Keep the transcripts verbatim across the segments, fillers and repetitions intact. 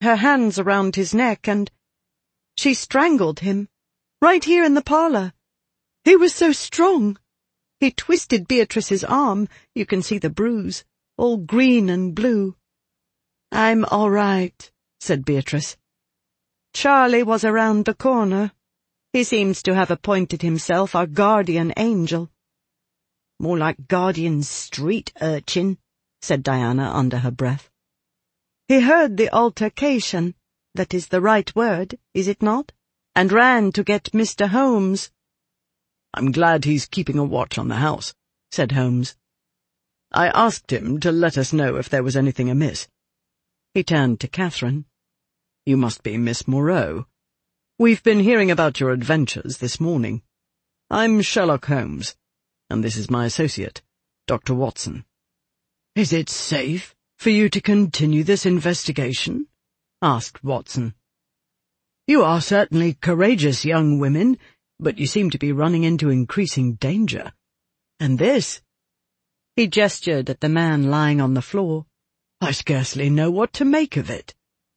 her hands around his neck, and she strangled him, right here in the parlour. He was so strong. He twisted Beatrice's arm. You can see the bruise, all green and blue. "I'm all right," said Beatrice. "Charlie was around the corner. He seems to have appointed himself our guardian angel." "More like guardian street urchin," said Diana under her breath. "He heard the altercation, that is the right word, is it not, and ran to get Mister Holmes." "I'm glad he's keeping a watch on the house," said Holmes. "I asked him to let us know if there was anything amiss." He turned to Catherine. "You must be Miss Moreau. We've been hearing about your adventures this morning. I'm Sherlock Holmes, and this is my associate, Doctor Watson." "Is it safe for you to continue this investigation?" asked Watson. "You are certainly courageous young women, but you seem to be running into increasing danger. And this—" he gestured at the man lying on the floor. "I scarcely know what to make of it."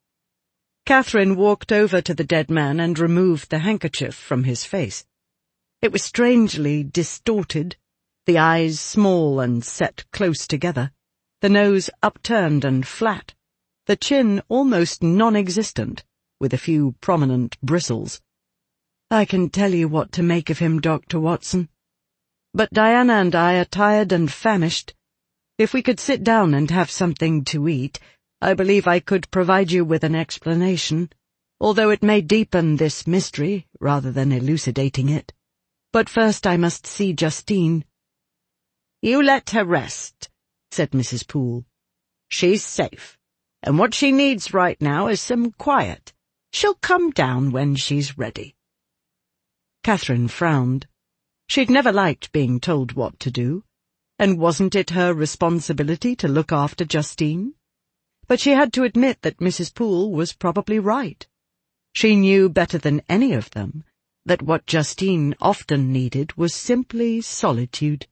Catherine walked over to the dead man and removed the handkerchief from his face. It was strangely distorted, the eyes small and set close together, the nose upturned and flat, the chin almost non-existent, with a few prominent bristles. "I can tell you what to make of him, Doctor Watson. But Diana and I are tired and famished. If we could sit down and have something to eat, I believe I could provide you with an explanation, although it may deepen this mystery rather than elucidating it. But first I must see Justine." "You let her rest," said Missus Poole. "She's safe, and what she needs right now is some quiet. She'll come down when she's ready." Catherine frowned. She'd never liked being told what to do, and wasn't it her responsibility to look after Justine? But she had to admit that Missus Poole was probably right. She knew better than any of them that what Justine often needed was simply solitude.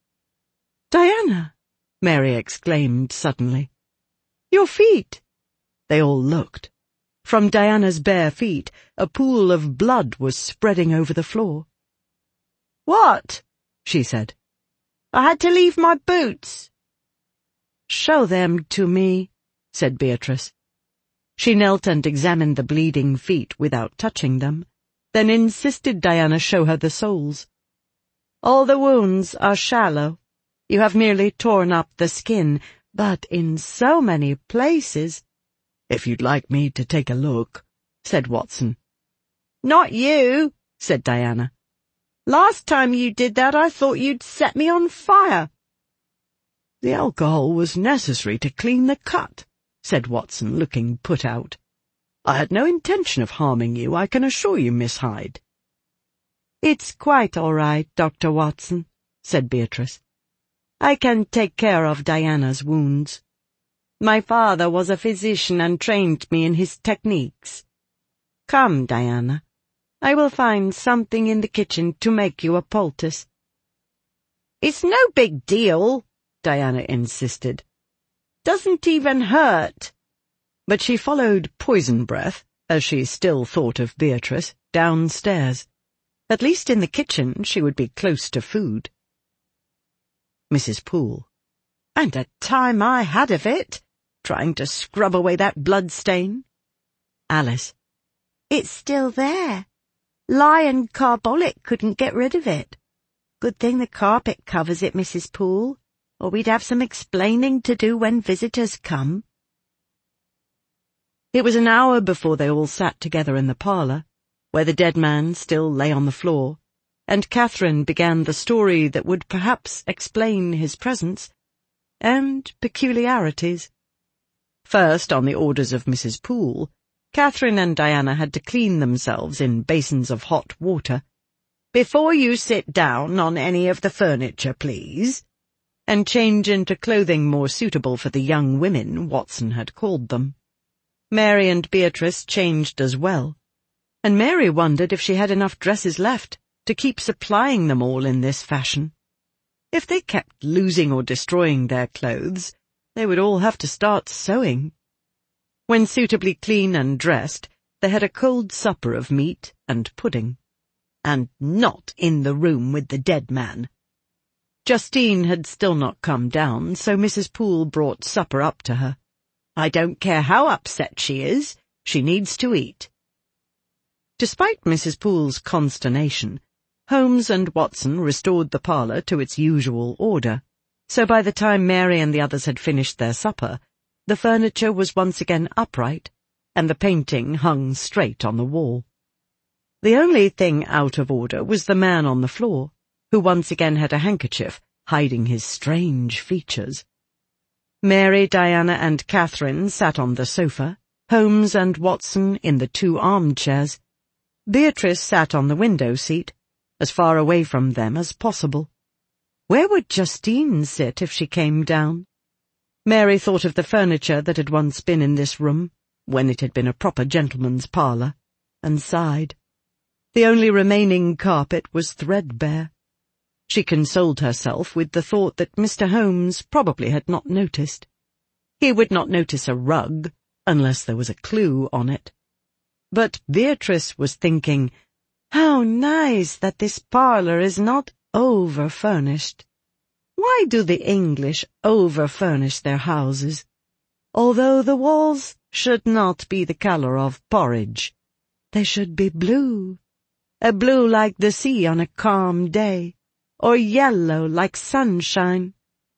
"Diana!" Mary exclaimed suddenly. "Your feet!" They all looked. From Diana's bare feet, a pool of blood was spreading over the floor. "What?" she said. "I had to leave my boots." "Show them to me," said Beatrice. She knelt and examined the bleeding feet without touching them, then insisted Diana show her the soles. "All the wounds are shallow. You have merely torn up the skin, but in so many places—" "If you'd like me to take a look," said Watson. "Not you," said Diana. "Last time you did that I thought you'd set me on fire." "The alcohol was necessary to clean the cut," said Watson, looking put out. "I had no intention of harming you, I can assure you, Miss Hyde." "It's quite all right, Doctor Watson," said Beatrice. "I can take care of Diana's wounds. My father was a physician and trained me in his techniques. Come, Diana. I will find something in the kitchen to make you a poultice." "It's no big deal," Diana insisted. "Doesn't even hurt." But she followed Poison Breath, as she still thought of Beatrice, downstairs. At least in the kitchen she would be close to food. Missus Poole. "And a time I had of it, trying to scrub away that blood stain." Alice. "It's still there. Lion Carbolic couldn't get rid of it. Good thing the carpet covers it, Missus Poole, or we'd have some explaining to do when visitors come." It was an hour before they all sat together in the parlour, where the dead man still lay on the floor, and Catherine began the story that would perhaps explain his presence and peculiarities. First, on the orders of Missus Poole, Catherine and Diana had to clean themselves in basins of hot water. "Before you sit down on any of the furniture, please," and change into clothing more suitable for the young women Watson had called them. Mary and Beatrice changed as well, and Mary wondered if she had enough dresses left to keep supplying them all in this fashion. If they kept losing or destroying their clothes, they would all have to start sewing. When suitably clean and dressed, they had a cold supper of meat and pudding. And not in the room with the dead man. Justine had still not come down, so Missus Poole brought supper up to her. I don't care how upset she is, she needs to eat. Despite Missus Poole's consternation, Holmes and Watson restored the parlour to its usual order, so by the time Mary and the others had finished their supper, the furniture was once again upright, and the painting hung straight on the wall. The only thing out of order was the man on the floor, who once again had a handkerchief hiding his strange features. Mary, Diana, and Catherine sat on the sofa, Holmes and Watson in the two armchairs. Beatrice sat on the window seat, as far away from them as possible. Where would Justine sit if she came down? Mary thought of the furniture that had once been in this room, when it had been a proper gentleman's parlour, and sighed. The only remaining carpet was threadbare. She consoled herself with the thought that Mister Holmes probably had not noticed. He would not notice a rug, unless there was a clue on it. But Beatrice was thinking, how nice that this parlour is not over-furnished. Why do the English over-furnish their houses? Although the walls should not be the colour of porridge. They should be blue. A blue like the sea on a calm day, or yellow like sunshine.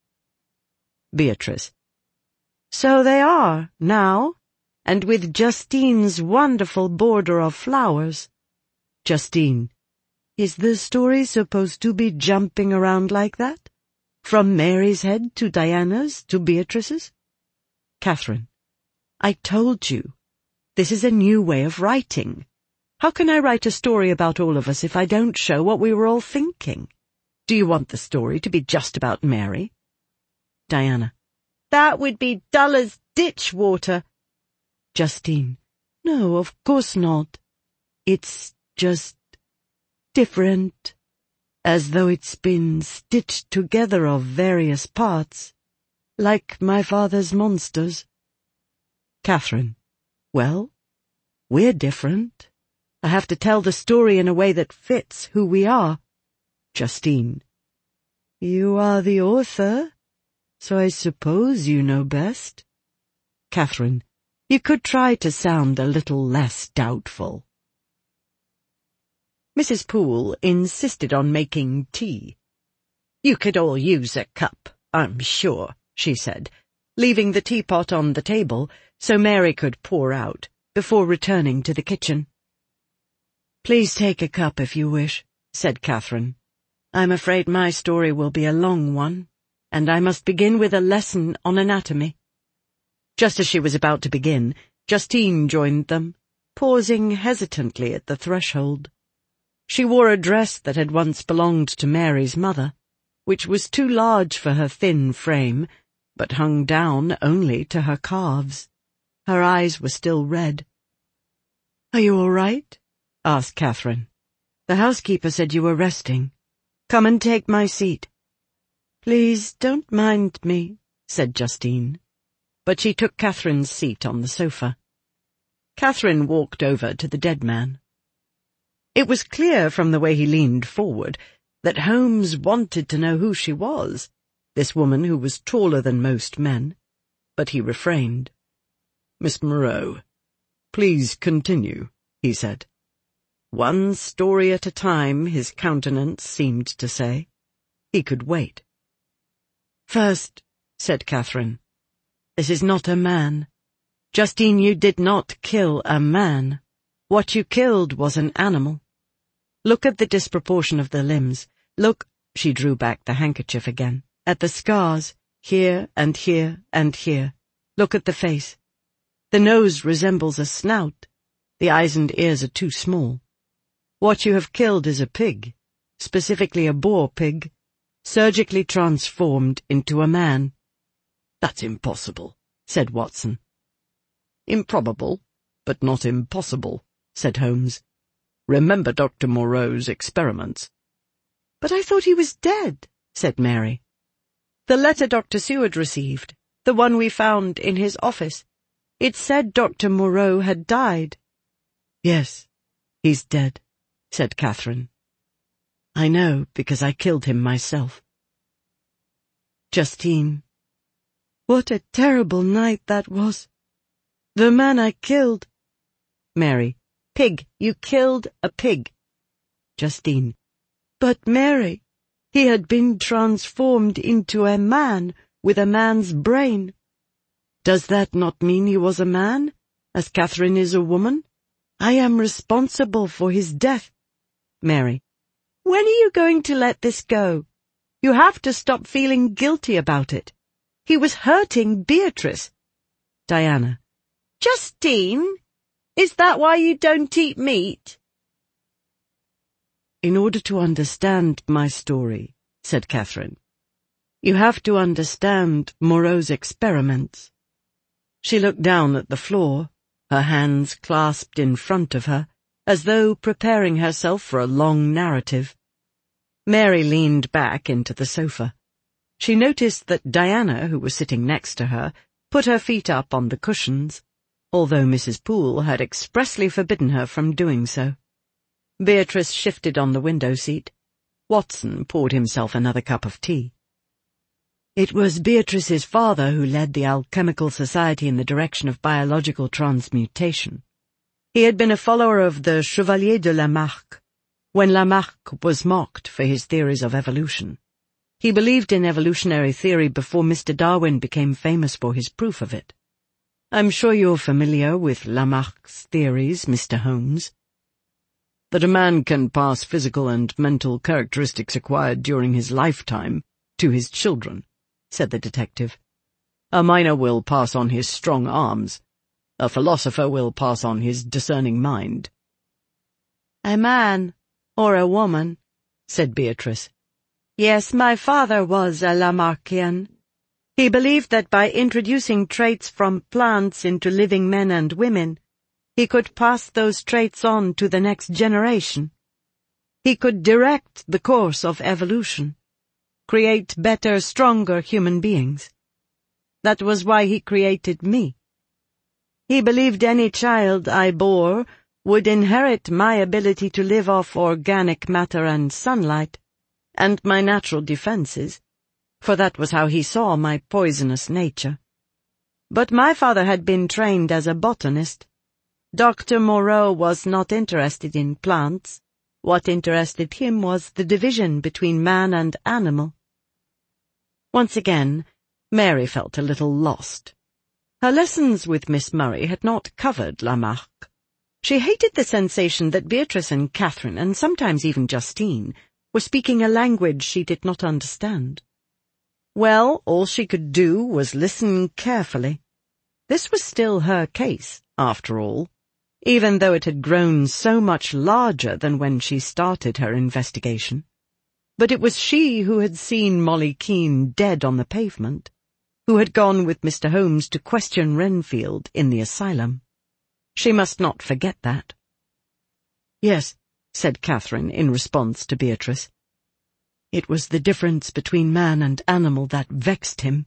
Beatrice. So they are, now, and with Justine's wonderful border of flowers. Justine. Is the story supposed to be jumping around like that? From Mary's head to Diana's to Beatrice's? Catherine. I told you, this is a new way of writing. How can I write a story about all of us if I don't show what we were all thinking? Do you want the story to be just about Mary? Diana. That would be dull as ditch water. Justine. No, of course not. It's just different, as though it's been stitched together of various parts, like my father's monsters. Catherine. Well, we're different. I have to tell the story in a way that fits who we are. Justine. You are the author, so I suppose you know best. Catherine. You could try to sound a little less doubtful. Missus Poole insisted on making tea. You could all use a cup, I'm sure, she said, leaving the teapot on the table so Mary could pour out, before returning to the kitchen. Please take a cup if you wish, said Catherine. I'm afraid my story will be a long one, and I must begin with a lesson on anatomy. Just as she was about to begin, Justine joined them, pausing hesitantly at the threshold. She wore a dress that had once belonged to Mary's mother, which was too large for her thin frame, but hung down only to her calves. Her eyes were still red. Are you all right? Asked Catherine. The housekeeper said you were resting. Come and take my seat. Please don't mind me, said Justine. But she took Catherine's seat on the sofa. Catherine walked over to the dead man. It was clear from the way he leaned forward that Holmes wanted to know who she was, this woman who was taller than most men, but he refrained. Miss Moreau, please continue, he said. One story at a time, his countenance seemed to say. He could wait. First, said Catherine, this is not a man. Justine, you did not kill a man. What you killed was an animal. Look at the disproportion of the limbs. Look, she drew back the handkerchief again, at the scars, here and here and here. Look at the face. The nose resembles a snout. The eyes and ears are too small. What you have killed is a pig, specifically a boar pig, surgically transformed into a man. That's impossible, said Watson. Improbable, but not impossible, said Holmes. Remember Doctor Moreau's experiments. But I thought he was dead, said Mary. The letter Doctor Seward received, the one we found in his office. It said Doctor Moreau had died. Yes, he's dead, said Catherine. I know, because I killed him myself. Justine. What a terrible night that was. The man I killed. Mary. Pig, you killed a pig. Justine. But Mary, he had been transformed into a man with a man's brain. Does that not mean he was a man, as Catherine is a woman? I am responsible for his death. Mary. When are you going to let this go? You have to stop feeling guilty about it. He was hurting Beatrice. Diana. Justine, is that why you don't eat meat? In order to understand my story, said Catherine, you have to understand Moreau's experiments. She looked down at the floor, her hands clasped in front of her, as though preparing herself for a long narrative. Mary leaned back into the sofa. She noticed that Diana, who was sitting next to her, put her feet up on the cushions, although Missus Poole had expressly forbidden her from doing so. Beatrice shifted on the window seat. Watson poured himself another cup of tea. It was Beatrice's father who led the Alchemical Society in the direction of biological transmutation. He had been a follower of the Chevalier de Lamarck, when Lamarck was mocked for his theories of evolution. He believed in evolutionary theory before Mister Darwin became famous for his proof of it. I'm sure you're familiar with Lamarck's theories, Mister Holmes. That a man can pass physical and mental characteristics acquired during his lifetime to his children, said the detective. A miner will pass on his strong arms. A philosopher will pass on his discerning mind. A man, or a woman, said Beatrice. Yes, my father was a Lamarckian. He believed that by introducing traits from plants into living men and women, he could pass those traits on to the next generation. He could direct the course of evolution, create better, stronger human beings. That was why he created me. He believed any child I bore would inherit my ability to live off organic matter and sunlight, and my natural defenses, for that was how he saw my poisonous nature. But my father had been trained as a botanist. Doctor Moreau was not interested in plants. What interested him was the division between man and animal. Once again, Mary felt a little lost. Her lessons with Miss Murray had not covered Lamarck. She hated the sensation that Beatrice and Catherine, and sometimes even Justine, were speaking a language she did not understand. Well, all she could do was listen carefully. This was still her case, after all, even though it had grown so much larger than when she started her investigation. But it was she who had seen Molly Keene dead on the pavement, who had gone with Mister Holmes to question Renfield in the asylum. She must not forget that. Yes, said Catherine in response to Beatrice. It was the difference between man and animal that vexed him.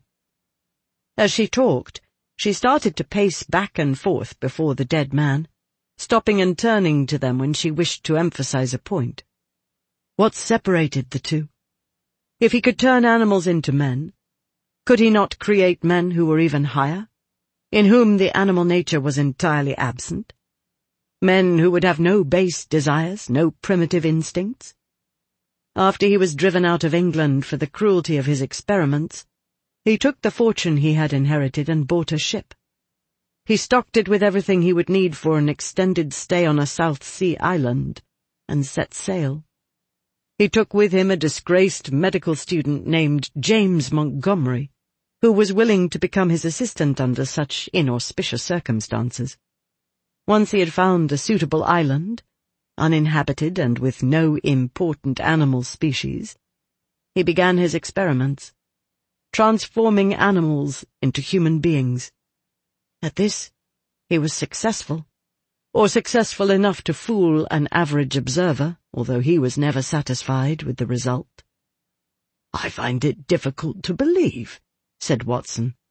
As she talked, she started to pace back and forth before the dead man, stopping and turning to them when she wished to emphasize a point. What separated the two? If he could turn animals into men, could he not create men who were even higher, in whom the animal nature was entirely absent? Men who would have no base desires, no primitive instincts? After he was driven out of England for the cruelty of his experiments, he took the fortune he had inherited and bought a ship. He stocked it with everything he would need for an extended stay on a South Sea island, and set sail. He took with him a disgraced medical student named James Montgomery, who was willing to become his assistant under such inauspicious circumstances. Once he had found a suitable island, uninhabited and with no important animal species, he began his experiments, transforming animals into human beings. At this, he was successful, or successful enough to fool an average observer, although he was never satisfied with the result. I find it difficult to believe, said Watson.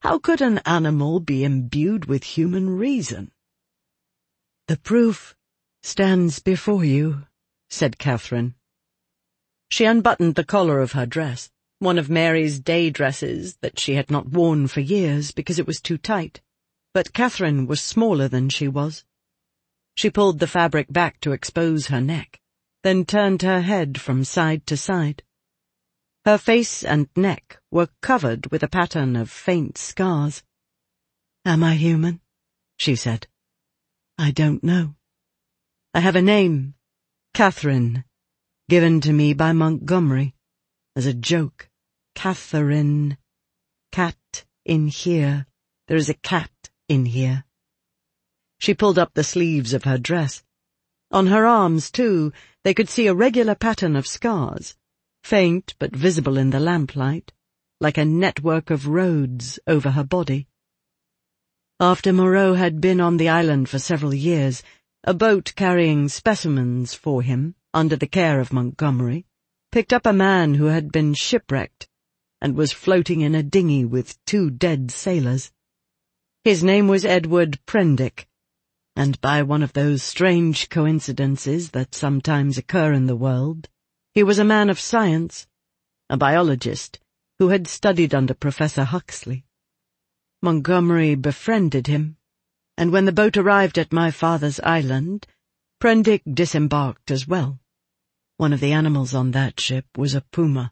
How could an animal be imbued with human reason? "The proof stands before you," said Catherine. She unbuttoned the collar of her dress, one of Mary's day dresses that she had not worn for years because it was too tight, but Catherine was smaller than she was. She pulled the fabric back to expose her neck, then turned her head from side to side. Her face and neck were covered with a pattern of faint scars. "Am I human?" she said. "I don't know. I have a name, Catherine, given to me by Montgomery, as a joke. Catherine. Cat in here. There is a cat in here." She pulled up the sleeves of her dress. On her arms, too, they could see a regular pattern of scars, faint but visible in the lamplight, like a network of roads over her body. After Moreau had been on the island for several years, a boat carrying specimens for him, under the care of Montgomery, picked up a man who had been shipwrecked and was floating in a dinghy with two dead sailors. His name was Edward Prendick, and by one of those strange coincidences that sometimes occur in the world, he was a man of science, a biologist who had studied under Professor Huxley. Montgomery befriended him, and when the boat arrived at my father's island, Prendick disembarked as well. One of the animals on that ship was a puma.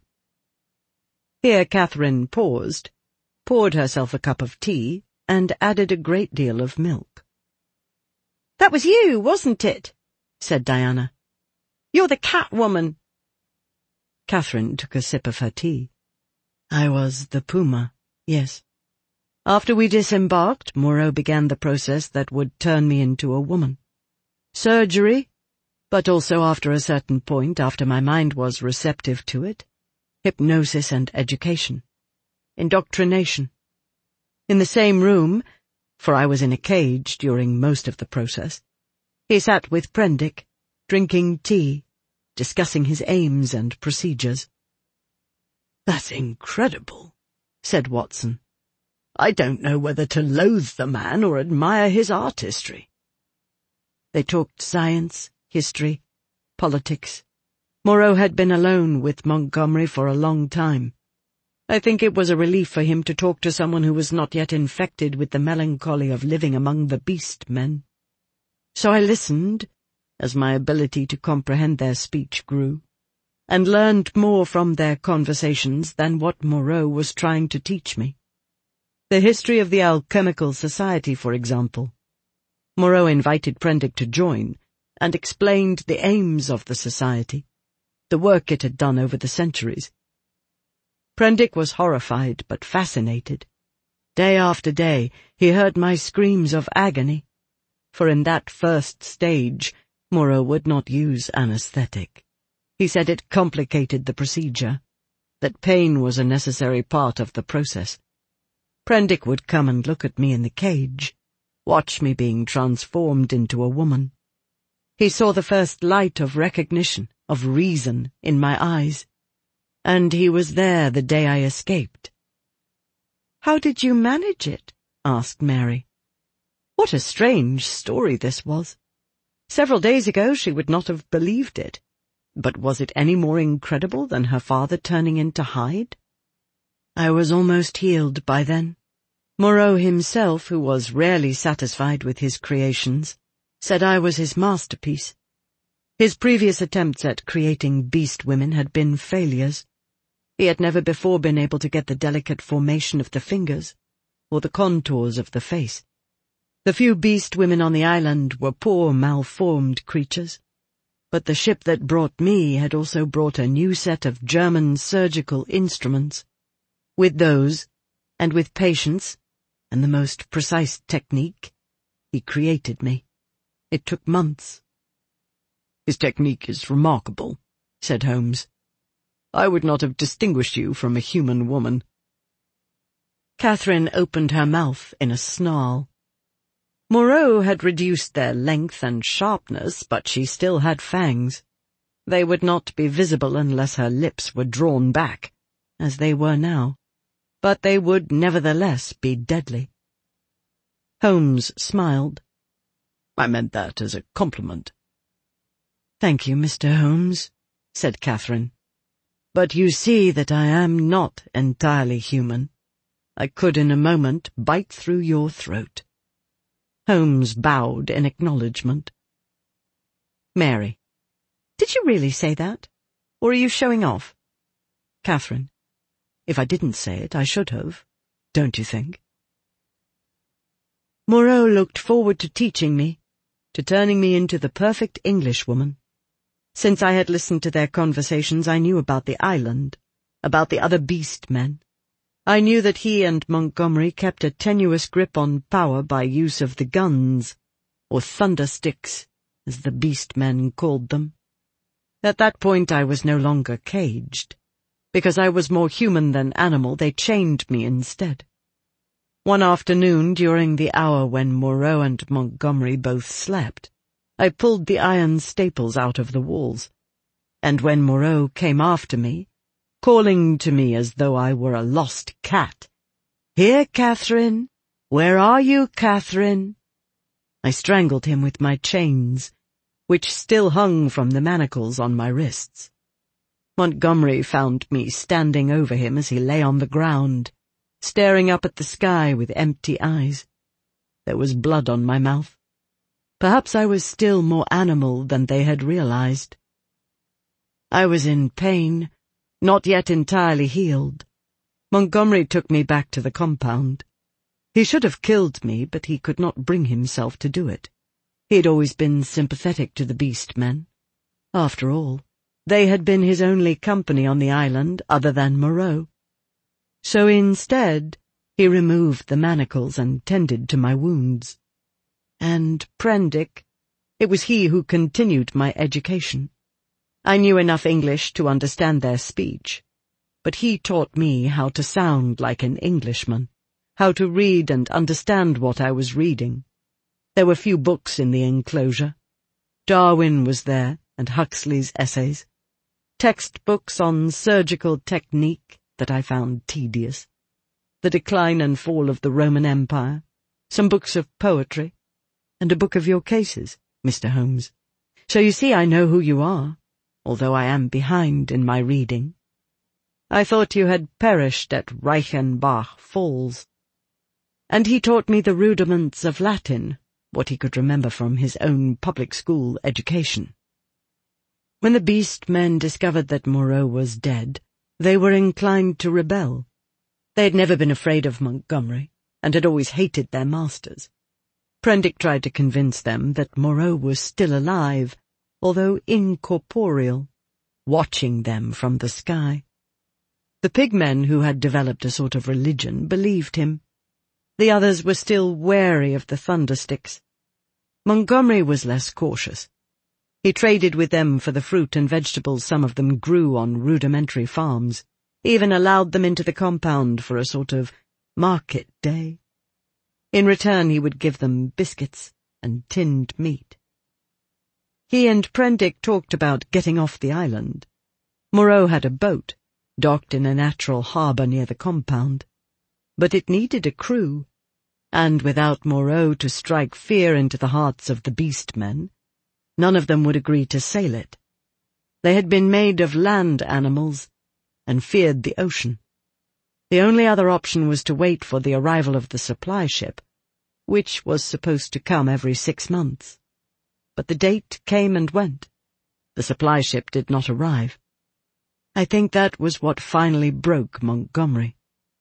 Here Catherine paused, poured herself a cup of tea, and added a great deal of milk. "That was you, wasn't it?" said Diana. "You're the cat woman." Catherine took a sip of her tea. "I was the puma, yes. After we disembarked, Moreau began the process that would turn me into a woman. Surgery, but also after a certain point, after my mind was receptive to it, hypnosis and education, indoctrination. In the same room, for I was in a cage during most of the process, he sat with Prendick, drinking tea, discussing his aims and procedures. "That's incredible," said Watson. "I don't know whether to loathe the man or admire his artistry." They talked science, history, politics. Moreau had been alone with Montgomery for a long time. I think it was a relief for him to talk to someone who was not yet infected with the melancholy of living among the beast men. So I listened, as my ability to comprehend their speech grew, and learned more from their conversations than what Moreau was trying to teach me. The history of the Alchemical Society, for example. Moreau invited Prendick to join, and explained the aims of the society, the work it had done over the centuries. Prendick was horrified but fascinated. Day after day he heard my screams of agony, for in that first stage Moreau would not use anesthetic. He said it complicated the procedure, that pain was a necessary part of the process. Prendick would come and look at me in the cage, watch me being transformed into a woman. He saw the first light of recognition, of reason, in my eyes, and he was there the day I escaped. "How did you manage it?" asked Mary. What a strange story this was. Several days ago she would not have believed it, but was it any more incredible than her father turning into Hyde? I was almost healed by then. Moreau himself, who was rarely satisfied with his creations, said I was his masterpiece. His previous attempts at creating beast women had been failures. He had never before been able to get the delicate formation of the fingers, or the contours of the face. The few beast women on the island were poor, malformed creatures, but the ship that brought me had also brought a new set of German surgical instruments. With those, and with patience, and the most precise technique, he created me. It took months. "His technique is remarkable," said Holmes. "I would not have distinguished you from a human woman." Catherine opened her mouth in a snarl. Moreau had reduced their length and sharpness, but she still had fangs. They would not be visible unless her lips were drawn back, as they were now. but they would nevertheless be deadly. Holmes smiled. I meant that as a compliment. Thank you, Mister Holmes, said Catherine. But you see that I am not entirely human. I could in a moment bite through your throat. Holmes bowed in acknowledgement. Mary. Did you really say that? Or are you showing off? Catherine. If I didn't say it, I should have, don't you think? Moreau looked forward to teaching me, to turning me into the perfect Englishwoman. Since I had listened to their conversations, I knew about the island, about the other beast men. I knew that he and Montgomery kept a tenuous grip on power by use of the guns, or thundersticks, as the beast men called them. At that point I was no longer caged. Because I was more human than animal, they chained me instead. One afternoon, during the hour when Moreau and Montgomery both slept, I pulled the iron staples out of the walls, and when Moreau came after me, calling to me as though I were a lost cat, "Here, Catherine! Where are you, Catherine?" I strangled him with my chains, which still hung from the manacles on my wrists. Montgomery found me standing over him as he lay on the ground, staring up at the sky with empty eyes. There was blood on my mouth. Perhaps I was still more animal than they had realized. I was in pain, not yet entirely healed. Montgomery took me back to the compound. He should have killed me, but he could not bring himself to do it. He had always been sympathetic to the beast men. After all, they had been his only company on the island other than Moreau. So instead, he removed the manacles and tended to my wounds. And Prendick, it was he who continued my education. I knew enough English to understand their speech, but he taught me how to sound like an Englishman, how to read and understand what I was reading. There were few books in the enclosure. Darwin was there, and Huxley's essays. Textbooks on surgical technique that I found tedious. The Decline and Fall of the Roman Empire, some books of poetry, and a book of your cases, Mister Holmes. So you see I know who you are, although I am behind in my reading. I thought you had perished at Reichenbach Falls. And he taught me the rudiments of Latin, what he could remember from his own public school education. When the beast men discovered that Moreau was dead, they were inclined to rebel. They had never been afraid of Montgomery, and had always hated their masters. Prendick tried to convince them that Moreau was still alive, although incorporeal, watching them from the sky. The pigmen who had developed a sort of religion believed him. The others were still wary of the thundersticks. Montgomery was less cautious. He traded with them for the fruit and vegetables some of them grew on rudimentary farms, even allowed them into the compound for a sort of market day. In return he would give them biscuits and tinned meat. He and Prendick talked about getting off the island. Moreau had a boat, docked in a natural harbour near the compound. But it needed a crew, and without Moreau to strike fear into the hearts of the beast men, none of them would agree to sail it. They had been made of land animals, and feared the ocean. The only other option was to wait for the arrival of the supply ship, which was supposed to come every six months. But the date came and went. The supply ship did not arrive. I think that was what finally broke Montgomery.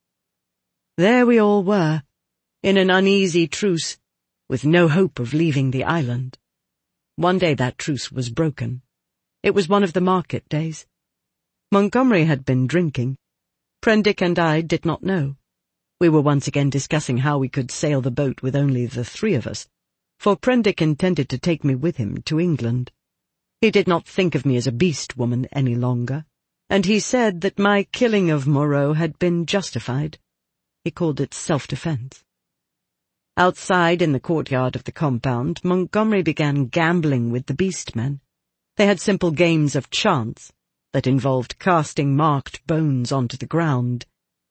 There we all were, in an uneasy truce, with no hope of leaving the island. One day that truce was broken. It was one of the market days. Montgomery had been drinking. Prendick and I did not know. We were once again discussing how we could sail the boat with only the three of us, for Prendick intended to take me with him to England. He did not think of me as a beast woman any longer, and he said that my killing of Moreau had been justified. He called it self-defense. Outside in the courtyard of the compound, Montgomery began gambling with the beast men. They had simple games of chance that involved casting marked bones onto the ground,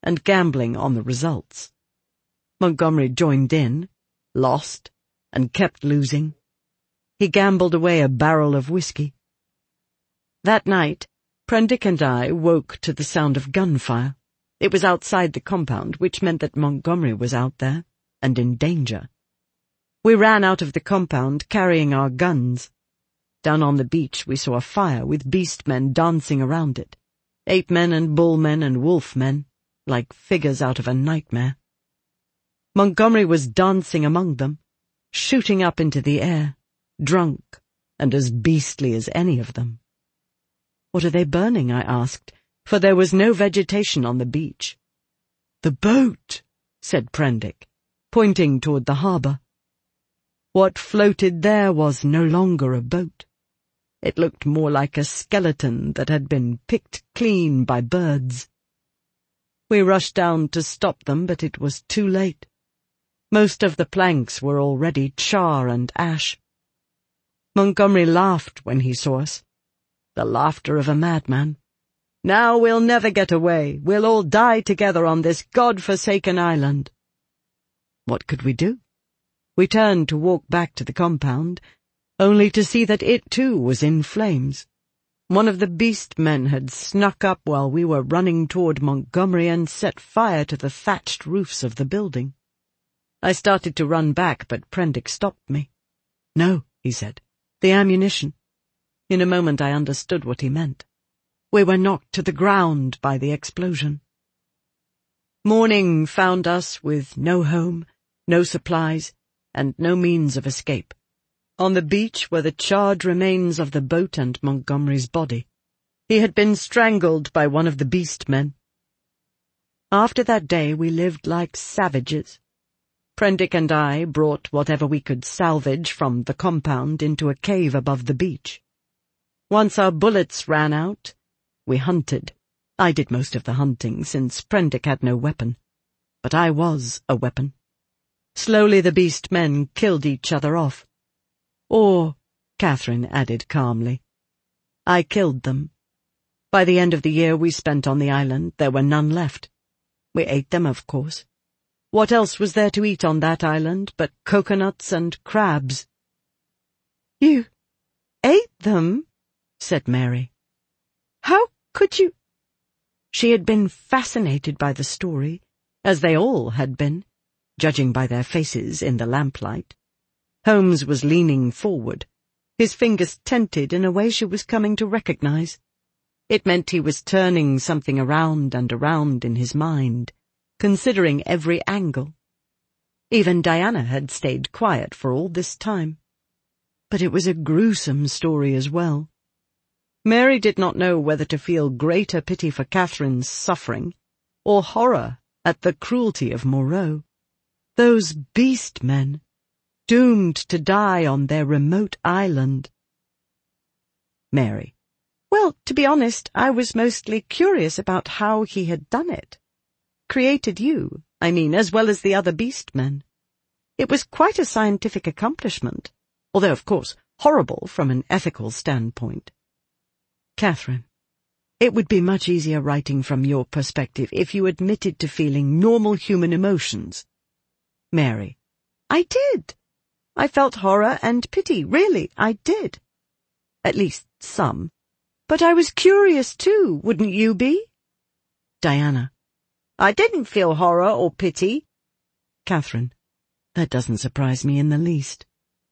and gambling on the results. Montgomery joined in, lost, and kept losing. He gambled away a barrel of whiskey. That night, Prendick and I woke to the sound of gunfire. It was outside the compound, which meant that Montgomery was out there, and in danger. We ran out of the compound, carrying our guns. Down on the beach we saw a fire with beast men dancing around it. Ape men and bull men and wolf men, like figures out of a nightmare. Montgomery was dancing among them, shooting up into the air, drunk, and as beastly as any of them. "What are they burning?" I asked, for there was no vegetation on the beach. "The boat," said Prendick, pointing toward the harbour. What floated there was no longer a boat. It looked more like a skeleton that had been picked clean by birds. We rushed down to stop them, but it was too late. Most of the planks were already char and ash. Montgomery laughed when he saw us. The laughter of a madman. "Now we'll never get away. We'll all die together on this God-forsaken island." What could we do? We turned to walk back to the compound, only to see that it too was in flames. One of the beast men had snuck up while we were running toward Montgomery and set fire to the thatched roofs of the building. I started to run back, but Prendick stopped me. "No," he said, "the ammunition." In a moment I understood what he meant. We were knocked to the ground by the explosion. Morning found us with no home, no supplies, and no means of escape. On the beach were the charred remains of the boat and Montgomery's body. He had been strangled by one of the beast men. After that day we lived like savages. Prendick and I brought whatever we could salvage from the compound into a cave above the beach. Once our bullets ran out, we hunted. I did most of the hunting, since Prendick had no weapon. But I was a weapon. Slowly the beast men killed each other off. Or, Catherine added calmly, I killed them. By the end of the year we spent on the island, there were none left. We ate them, of course. What else was there to eat on that island but coconuts and crabs? "You ate them?" said Mary. "How could you—" She had been fascinated by the story, as they all had been, judging by their faces in the lamplight. Holmes was leaning forward, his fingers tented in a way she was coming to recognize. It meant he was turning something around and around in his mind, considering every angle. Even Diana had stayed quiet for all this time. But it was a gruesome story as well. Mary did not know whether to feel greater pity for Catherine's suffering, or horror at the cruelty of Moreau. Those beast men, doomed to die on their remote island. Mary: Well, to be honest, I was mostly curious about how he had done it. Created you, I mean, as well as the other beast men. It was quite a scientific accomplishment, although, of course, horrible from an ethical standpoint. Catherine: It would be much easier writing from your perspective if you admitted to feeling normal human emotions. Mary: I did. I felt horror and pity, really, I did. At least some. But I was curious too, wouldn't you be? Diana: I didn't feel horror or pity. Catherine: That doesn't surprise me in the least.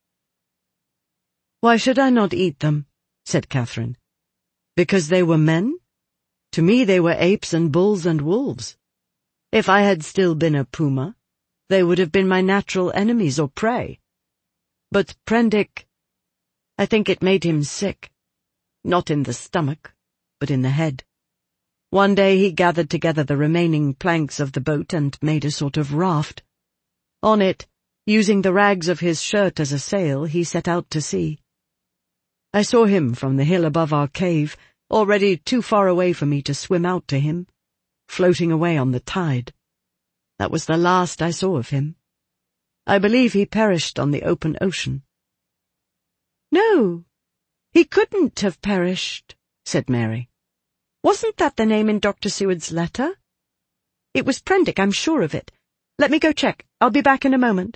Why should I not eat them? Said Catherine. Because they were men? To me they were apes and bulls and wolves. If I had still been a puma, they would have been my natural enemies or prey. But Prendick, I think it made him sick. Not in the stomach, but in the head. One day he gathered together the remaining planks of the boat and made a sort of raft. On it, using the rags of his shirt as a sail, he set out to sea. I saw him from the hill above our cave, already too far away for me to swim out to him, floating away on the tide. That was the last I saw of him. I believe he perished on the open ocean. No, he couldn't have perished, said Mary. Wasn't that the name in Doctor Seward's letter? It was Prendick, I'm sure of it. Let me go check. I'll be back in a moment.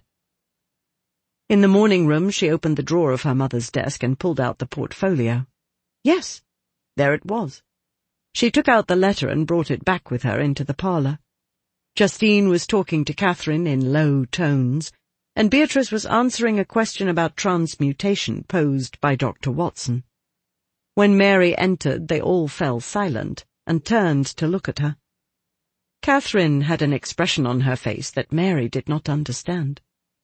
In the morning room, she opened the drawer of her mother's desk and pulled out the portfolio. Yes, there it was. She took out the letter and brought it back with her into the parlour. Justine was talking to Catherine in low tones, and Beatrice was answering a question about transmutation posed by Doctor Watson. When Mary entered, they all fell silent and turned to look at her. Catherine had an expression on her face that Mary did not understand.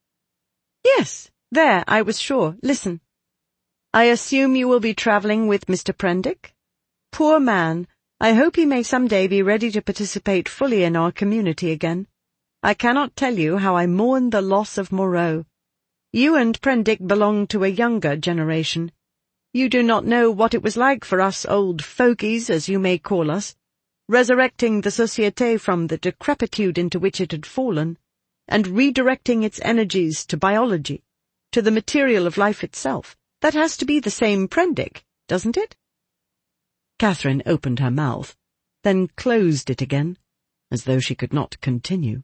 Yes, there, I was sure. Listen. I assume you will be travelling with Mister Prendick? Poor man, I hope he may some day be ready to participate fully in our community again. I cannot tell you how I mourn the loss of Moreau. You and Prendick belong to a younger generation. You do not know what it was like for us old fogies, as you may call us, resurrecting the Société from the decrepitude into which it had fallen, and redirecting its energies to biology, to the material of life itself. That has to be the same Prendick, doesn't it? Catherine opened her mouth, then closed it again, as though she could not continue.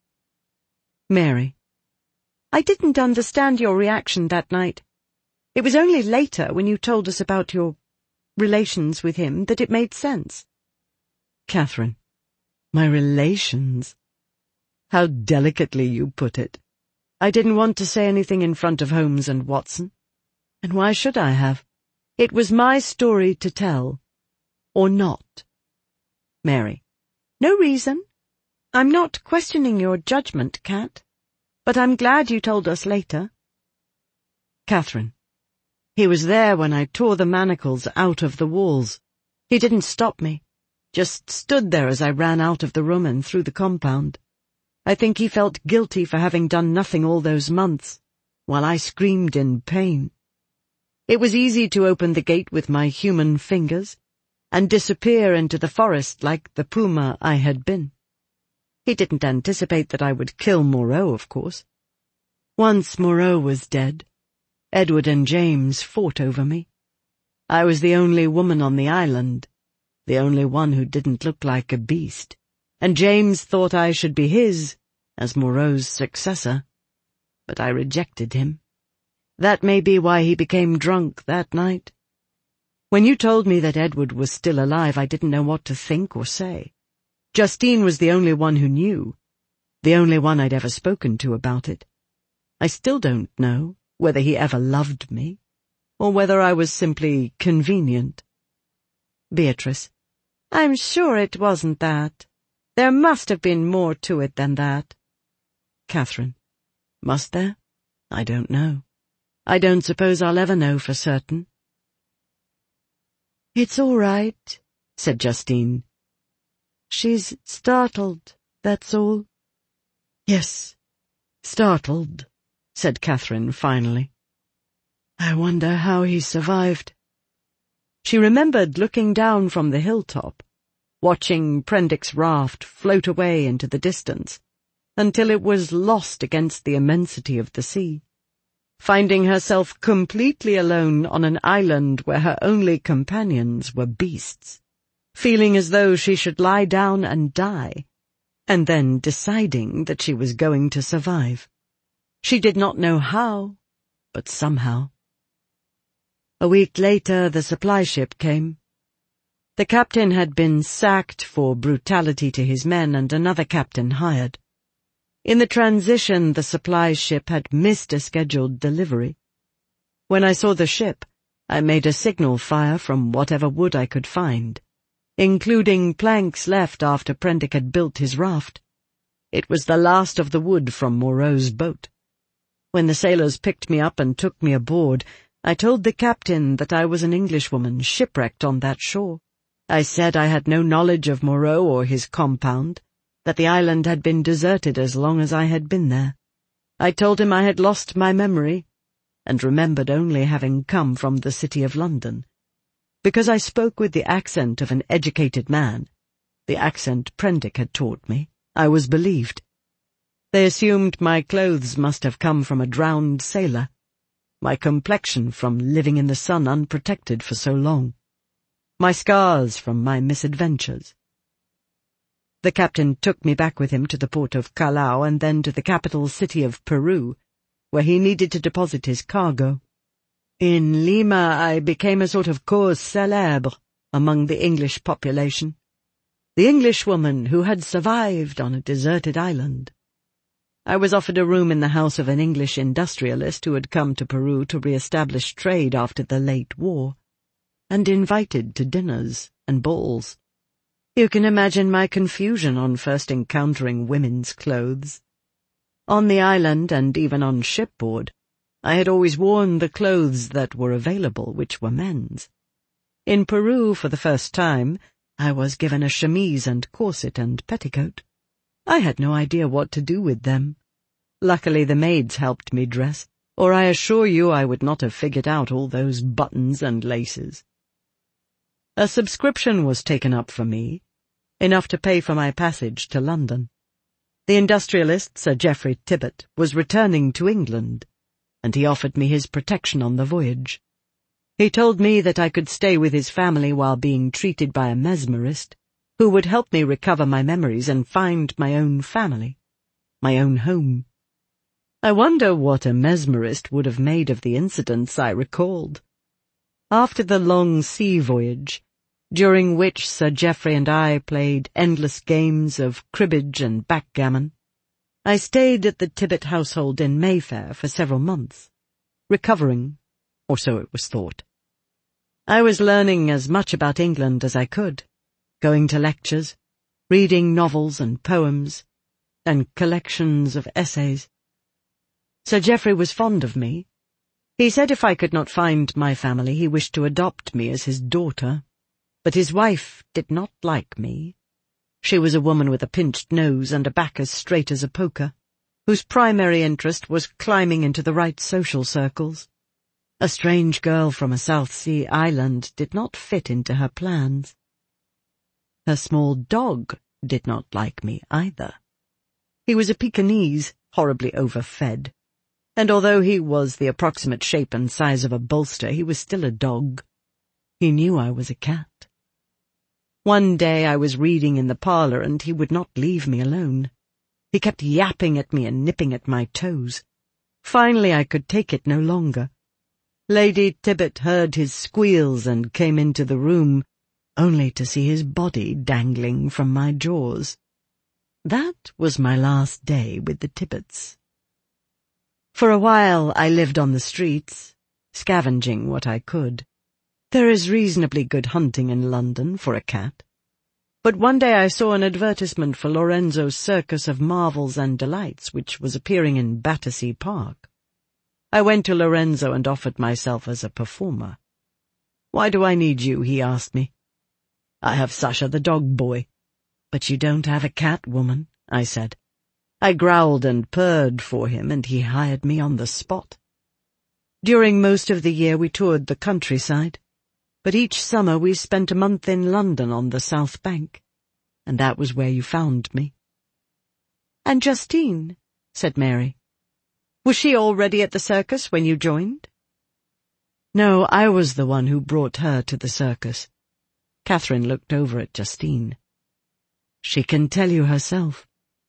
Mary. I didn't understand your reaction that night. It was only later, when you told us about your relations with him, that it made sense. Catherine. My relations? How delicately you put it. I didn't want to say anything in front of Holmes and Watson. And why should I have? It was my story to tell. Or not. Mary. No reason. I'm not questioning your judgment, Cat. But I'm glad you told us later. Catherine. He was there when I tore the manacles out of the walls. He didn't stop me. Just stood there as I ran out of the room and through the compound. I think he felt guilty for having done nothing all those months, while I screamed in pain. It was easy to open the gate with my human fingers, and disappear into the forest like the puma I had been. He didn't anticipate that I would kill Moreau, of course. Once Moreau was dead, Edward and James fought over me. I was the only woman on the island, the only one who didn't look like a beast, and James thought I should be his, as Moreau's successor. But I rejected him. That may be why he became drunk that night. When you told me that Edward was still alive, I didn't know what to think or say. Justine was the only one who knew, the only one I'd ever spoken to about it. I still don't know whether he ever loved me, or whether I was simply convenient. Beatrice. I'm sure it wasn't that. There must have been more to it than that. Catherine. Must there? I don't know. I don't suppose I'll ever know for certain. It's all right, said Justine. She's startled, that's all. Yes, startled, said Catherine finally. I wonder how he survived. She remembered looking down from the hilltop, watching Prendick's raft float away into the distance, until it was lost against the immensity of the sea, finding herself completely alone on an island where her only companions were beasts, feeling as though she should lie down and die, and then deciding that she was going to survive. She did not know how, but somehow. A week later, the supply ship came. The captain had been sacked for brutality to his men and another captain hired. In the transition, the supply ship had missed a scheduled delivery. When I saw the ship, I made a signal fire from whatever wood I could find, including planks left after Prendick had built his raft. It was the last of the wood from Moreau's boat. When the sailors picked me up and took me aboard, I told the captain that I was an Englishwoman shipwrecked on that shore. I said I had no knowledge of Moreau or his compound, that the island had been deserted as long as I had been there. I told him I had lost my memory, and remembered only having come from the city of London. Because I spoke with the accent of an educated man, the accent Prendick had taught me, I was believed. They assumed my clothes must have come from a drowned sailor, my complexion from living in the sun unprotected for so long, my scars from my misadventures. The captain took me back with him to the port of Callao and then to the capital city of Peru, where he needed to deposit his cargo. In Lima I became a sort of cause célèbre among the English population, the Englishwoman who had survived on a deserted island. I was offered a room in the house of an English industrialist who had come to Peru to re-establish trade after the late war, and invited to dinners and balls. You can imagine my confusion on first encountering women's clothes. On the island, and even on shipboard, I had always worn the clothes that were available, which were men's. In Peru, for the first time, I was given a chemise and corset and petticoat. I had no idea what to do with them. Luckily the maids helped me dress, or I assure you I would not have figured out all those buttons and laces. A subscription was taken up for me, enough to pay for my passage to London. The industrialist, Sir Geoffrey Tibbet, was returning to England, and he offered me his protection on the voyage. He told me that I could stay with his family while being treated by a mesmerist, who would help me recover my memories and find my own family, my own home. I wonder what a mesmerist would have made of the incidents I recalled. After the long sea voyage, during which Sir Geoffrey and I played endless games of cribbage and backgammon, I stayed at the Tibbet household in Mayfair for several months, recovering, or so it was thought. I was learning as much about England as I could, going to lectures, reading novels and poems, and collections of essays. Sir Geoffrey was fond of me. He said if I could not find my family, he wished to adopt me as his daughter. But his wife did not like me. She was a woman with a pinched nose and a back as straight as a poker, whose primary interest was climbing into the right social circles. A strange girl from a South Sea island did not fit into her plans. Her small dog did not like me either. He was a Pekingese, horribly overfed, and although he was the approximate shape and size of a bolster, he was still a dog. He knew I was a cat. One day I was reading in the parlour and he would not leave me alone. He kept yapping at me and nipping at my toes. Finally I could take it no longer. Lady Tibbet heard his squeals and came into the room, only to see his body dangling from my jaws. That was my last day with the Tibbets. For a while I lived on the streets, scavenging what I could. There is reasonably good hunting in London for a cat. But one day I saw an advertisement for Lorenzo's Circus of Marvels and Delights, which was appearing in Battersea Park. I went to Lorenzo and offered myself as a performer. "Why do I need you?" he asked me. "I have Sasha the dog boy." "But you don't have a cat, woman," I said. I growled and purred for him, and he hired me on the spot. During most of the year we toured the countryside, but each summer we spent a month in London on the South Bank, and that was where you found me. "And Justine," said Mary. "Was she already at the circus when you joined?" "No, I was the one who brought her to the circus." Catherine looked over at Justine. "She can tell you herself."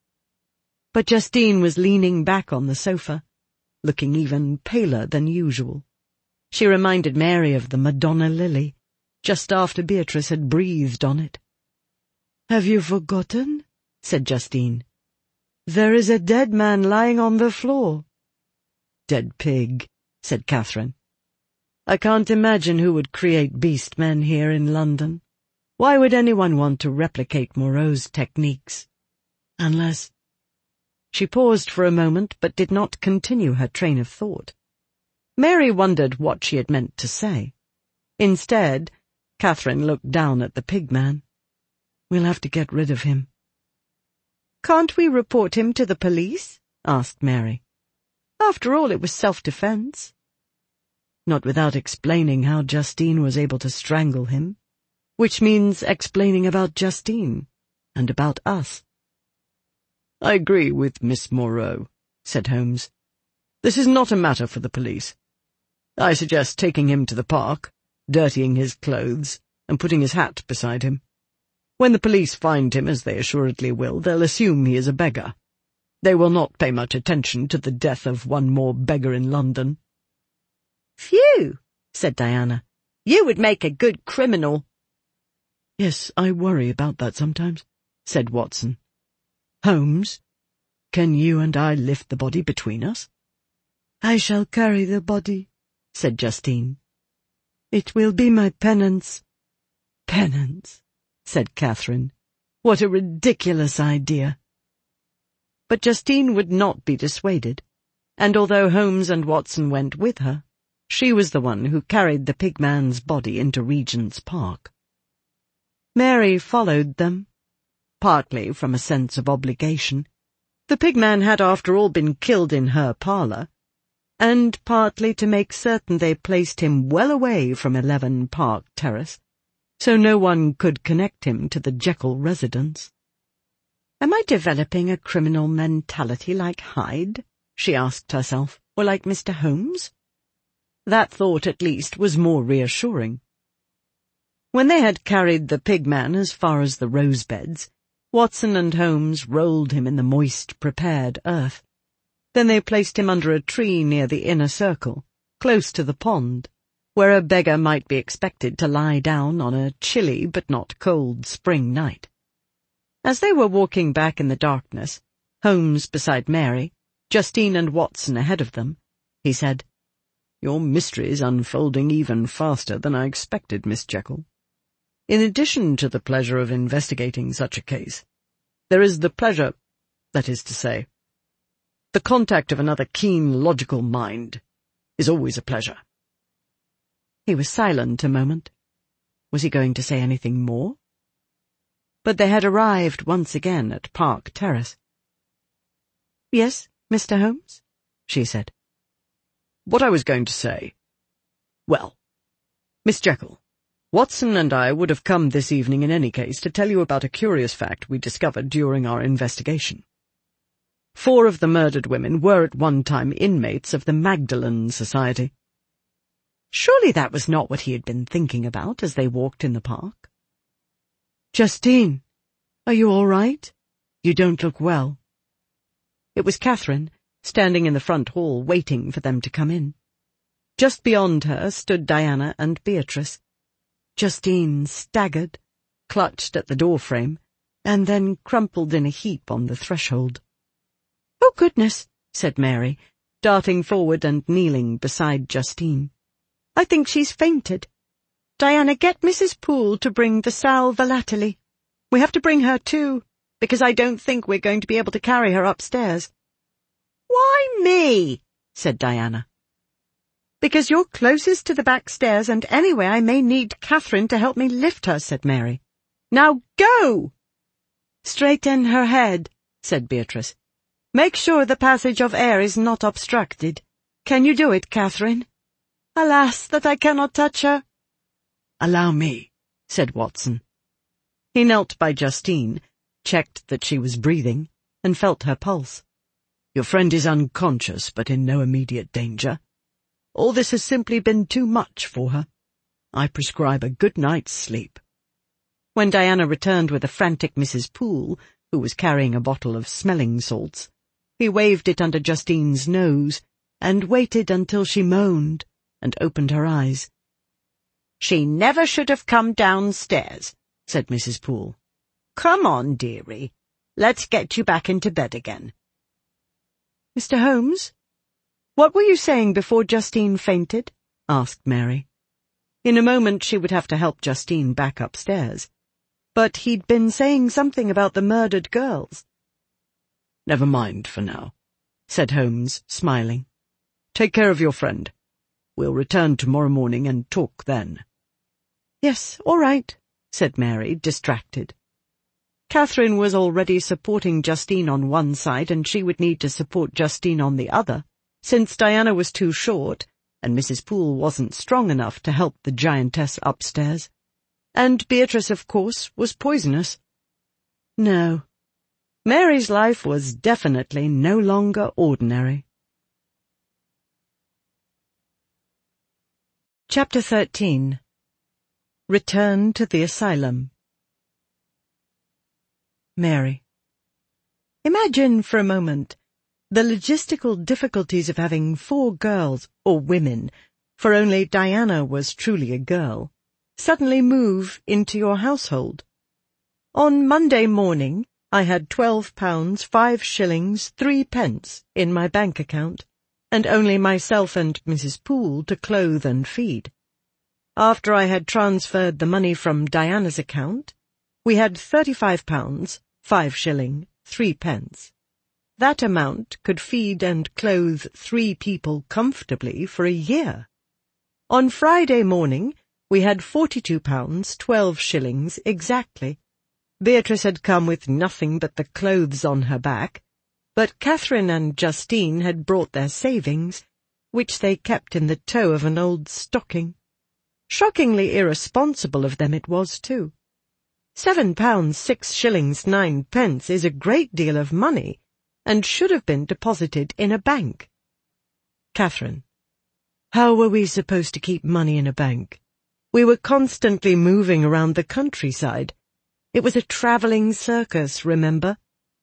But Justine was leaning back on the sofa, looking even paler than usual. She reminded Mary of the Madonna lily, just after Beatrice had breathed on it. "Have you forgotten?" said Justine. "There is a dead man lying on the floor." "Dead pig," said Catherine. "I can't imagine who would create beast men here in London. Why would anyone want to replicate Moreau's techniques? Unless—" She paused for a moment, but did not continue her train of thought. Mary wondered what she had meant to say. Instead, Catherine looked down at the pig man. "We'll have to get rid of him." "Can't we report him to the police?" asked Mary. "After all, it was self-defense." "Not without explaining how Justine was able to strangle him, which means explaining about Justine, and about us." "I agree with Miss Moreau," said Holmes. "This is not a matter for the police. I suggest taking him to the park, dirtying his clothes, and putting his hat beside him. When the police find him, as they assuredly will, they'll assume he is a beggar. They will not pay much attention to the death of one more beggar in London." "Phew," said Diana. "You would make a good criminal." "Yes, I worry about that sometimes," said Watson. "Holmes, can you and I lift the body between us?" "I shall carry the body," said Justine. "It will be my penance." "Penance," said Catherine. "What a ridiculous idea." But Justine would not be dissuaded, and although Holmes and Watson went with her, she was the one who carried the pigman's body into Regent's Park. Mary followed them, partly from a sense of obligation. The pigman had after all been killed in her parlour, and partly to make certain they placed him well away from eleven Park Terrace, so no one could connect him to the Jekyll residence. "Am I developing a criminal mentality like Hyde?" she asked herself, "or like Mister Holmes?" That thought, at least, was more reassuring. When they had carried the pigman as far as the rose-beds, Watson and Holmes rolled him in the moist, prepared earth. Then they placed him under a tree near the inner circle, close to the pond, where a beggar might be expected to lie down on a chilly but not cold spring night. As they were walking back in the darkness, Holmes beside Mary, Justine and Watson ahead of them, he said, "Your mystery is unfolding even faster than I expected, Miss Jekyll. In addition to the pleasure of investigating such a case, there is the pleasure, that is to say, the contact of another keen, logical mind is always a pleasure." He was silent a moment. Was he going to say anything more? But they had arrived once again at Park Terrace. "Yes, Mister Holmes?" she said. "What I was going to say. Well, Miss Jekyll, Watson and I would have come this evening in any case to tell you about a curious fact we discovered during our investigation. Four of the murdered women were at one time inmates of the Magdalen Society." Surely that was not what he had been thinking about as they walked in the park. "Justine, are you all right? You don't look well." It was Catherine, standing in the front hall waiting for them to come in. Just beyond her stood Diana and Beatrice. Justine staggered, clutched at the door-frame, and then crumpled in a heap on the threshold. "Oh, goodness," said Mary, darting forward and kneeling beside Justine. "I think she's fainted. Diana, get Missus Poole to bring the sal volatile. We have to bring her too, because I don't think we're going to be able to carry her upstairs." "Why me?" said Diana. "Because you're closest to the back stairs, and anyway I may need Catherine to help me lift her," said Mary. "Now go!" "Straighten her head," said Beatrice. "Make sure the passage of air is not obstructed. Can you do it, Catherine?" "Alas, that I cannot touch her." "Allow me," said Watson. He knelt by Justine, checked that she was breathing, and felt her pulse. "Your friend is unconscious, but in no immediate danger. All this has simply been too much for her. I prescribe a good night's sleep." When Diana returned with a frantic Missus Poole, who was carrying a bottle of smelling salts, he waved it under Justine's nose, and waited until she moaned and opened her eyes. "She never should have come downstairs," said Missus Poole. "Come on, dearie. Let's get you back into bed again." "Mister Holmes, what were you saying before Justine fainted?" asked Mary. In a moment she would have to help Justine back upstairs, but he'd been saying something about the murdered girls. "Never mind for now," said Holmes, smiling. "Take care of your friend. We'll return tomorrow morning and talk then." "Yes, all right," said Mary, distracted. Catherine was already supporting Justine on one side, and she would need to support Justine on the other, since Diana was too short, and Missus Poole wasn't strong enough to help the giantess upstairs. And Beatrice, of course, was poisonous. No, Mary's life was definitely no longer ordinary. Chapter thirteen. Return to the Asylum. Mary. Imagine for a moment the logistical difficulties of having four girls, or women, for only Diana was truly a girl, suddenly move into your household. On Monday morning, I had twelve pounds, five shillings, three pence in my bank account, and only myself and Missus Poole to clothe and feed. After I had transferred the money from Diana's account, we had thirty-five pounds, five shilling, three pence. That amount could feed and clothe three people comfortably for a year. On Friday morning, we had forty-two pounds, twelve shillings exactly. Beatrice had come with nothing but the clothes on her back, but Catherine and Justine had brought their savings, which they kept in the toe of an old stocking. Shockingly irresponsible of them it was, too. Seven pounds, six shillings, nine pence is a great deal of money, and should have been deposited in a bank. Catherine. How were we supposed to keep money in a bank? We were constantly moving around the countryside. It was a travelling circus, remember?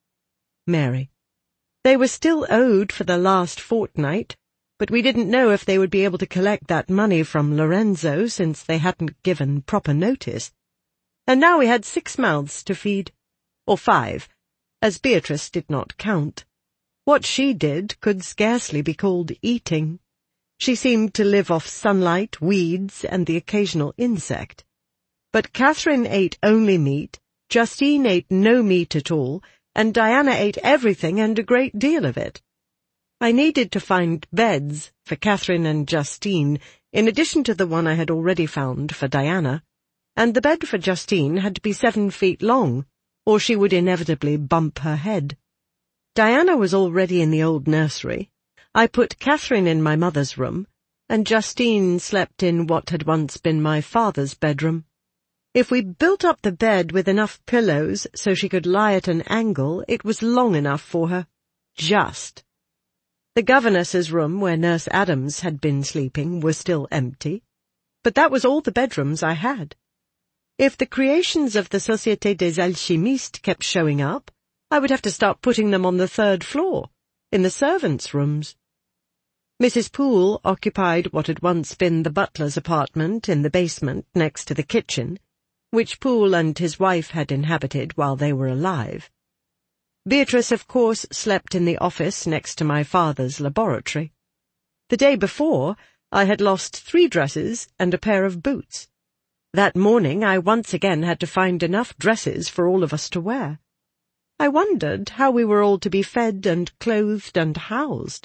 Mary. They were still owed for the last fortnight, but we didn't know if they would be able to collect that money from Lorenzo since they hadn't given proper notice. And now we had six mouths to feed. Or five, as Beatrice did not count. What she did could scarcely be called eating. She seemed to live off sunlight, weeds, and the occasional insect. But Catherine ate only meat, Justine ate no meat at all, and Diana ate everything and a great deal of it. I needed to find beds for Catherine and Justine, in addition to the one I had already found for Diana, and the bed for Justine had to be seven feet long, or she would inevitably bump her head. Diana was already in the old nursery. I put Catherine in my mother's room, and Justine slept in what had once been my father's bedroom. If we built up the bed with enough pillows so she could lie at an angle, it was long enough for her. Just. The governess's room, where Nurse Adams had been sleeping, was still empty, but that was all the bedrooms I had. If the creations of the Société des Alchimistes kept showing up, I would have to start putting them on the third floor, in the servants' rooms. Missus Poole occupied what had once been the butler's apartment in the basement next to the kitchen, which Poole and his wife had inhabited while they were alive. Beatrice, of course, slept in the office next to my father's laboratory. The day before, I had lost three dresses and a pair of boots. That morning I once again had to find enough dresses for all of us to wear. I wondered how we were all to be fed and clothed and housed.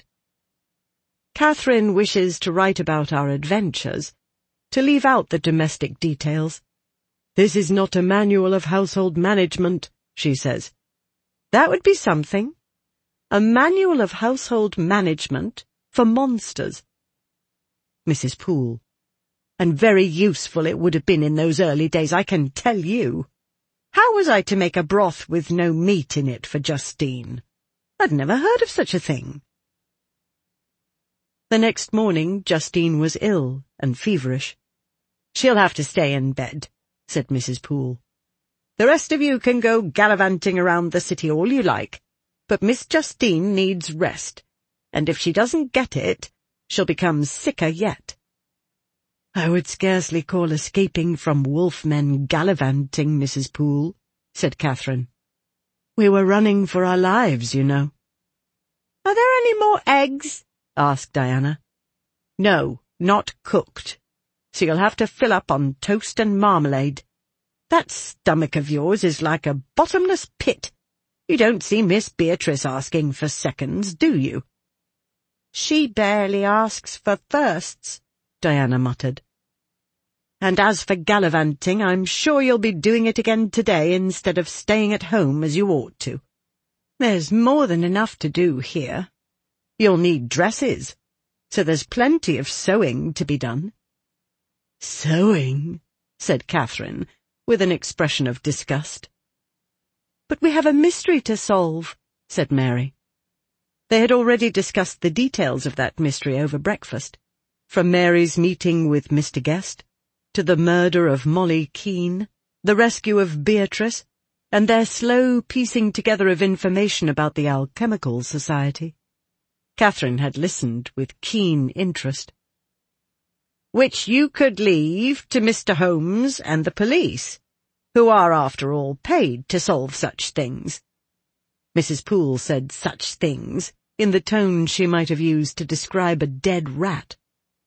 Catherine wishes to write about our adventures, to leave out the domestic details. This is not a manual of household management, she says. That would be something. A manual of household management for monsters. Missus Poole. And very useful it would have been in those early days, I can tell you. How was I to make a broth with no meat in it for Justine? I'd never heard of such a thing. The next morning Justine was ill and feverish. She'll have to stay in bed, said Missus Poole. The rest of you can go gallivanting around the city all you like, but Miss Justine needs rest, and if she doesn't get it, she'll become sicker yet. I would scarcely call escaping from wolf-men gallivanting, Missus Poole, said Catherine. We were running for our lives, you know. Are there any more eggs? asked Diana. No, not cooked. So you'll have to fill up on toast and marmalade. That stomach of yours is like a bottomless pit. You don't see Miss Beatrice asking for seconds, do you? She barely asks for firsts, Diana muttered. And as for gallivanting, I'm sure you'll be doing it again today instead of staying at home as you ought to. There's more than enough to do here. You'll need dresses, so there's plenty of sewing to be done. Sewing, said Catherine, with an expression of disgust. But we have a mystery to solve, said Mary. They had already discussed the details of that mystery over breakfast, from Mary's meeting with Mister Guest, to the murder of Molly Keene, the rescue of Beatrice, and their slow piecing together of information about the Alchemical Society. Catherine had listened with keen interest. "Which you could leave to Mister Holmes and the police, who are, after all, paid to solve such things." Missus Poole said "such things" in the tone she might have used to describe a dead rat.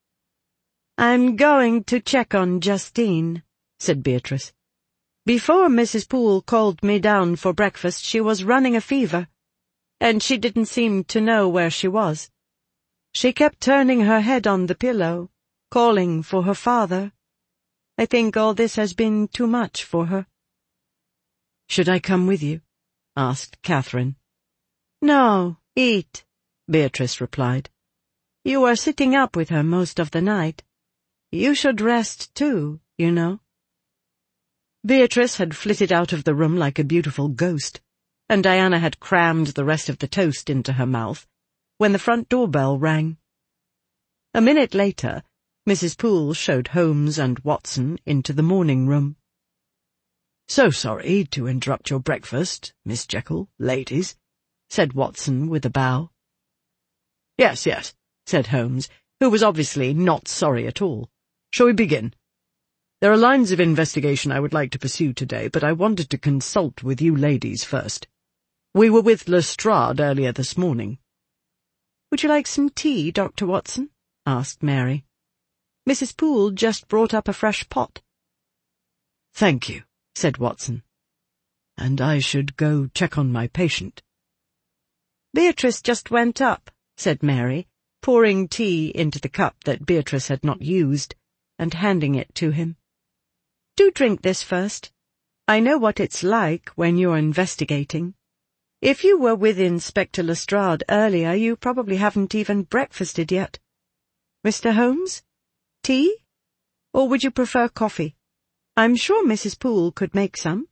"I'm going to check on Justine," said Beatrice. "Before Missus Poole called me down for breakfast she was running a fever, and she didn't seem to know where she was. She kept turning her head on the pillow, calling for her father. I think all this has been too much for her." "Should I come with you?" asked Catherine. "No, eat," Beatrice replied. "You were sitting up with her most of the night. You should rest too, you know." Beatrice had flitted out of the room like a beautiful ghost, and Diana had crammed the rest of the toast into her mouth when the front doorbell rang. A minute later, Missus Poole showed Holmes and Watson into the morning room. "So sorry to interrupt your breakfast, Miss Jekyll, ladies," said Watson with a bow. "Yes, yes," said Holmes, who was obviously not sorry at all. "Shall we begin? There are lines of investigation I would like to pursue today, but I wanted to consult with you ladies first. We were with Lestrade earlier this morning." "Would you like some tea, Doctor Watson?" asked Mary. "Missus Poole just brought up a fresh pot." "Thank you," said Watson. "And I should go check on my patient." "Beatrice just went up," said Mary, pouring tea into the cup that Beatrice had not used, and handing it to him. "Do drink this first. I know what it's like when you're investigating. If you were with Inspector Lestrade earlier, you probably haven't even breakfasted yet. Mister Holmes? Tea? Or would you prefer coffee? I'm sure Missus Poole could make some."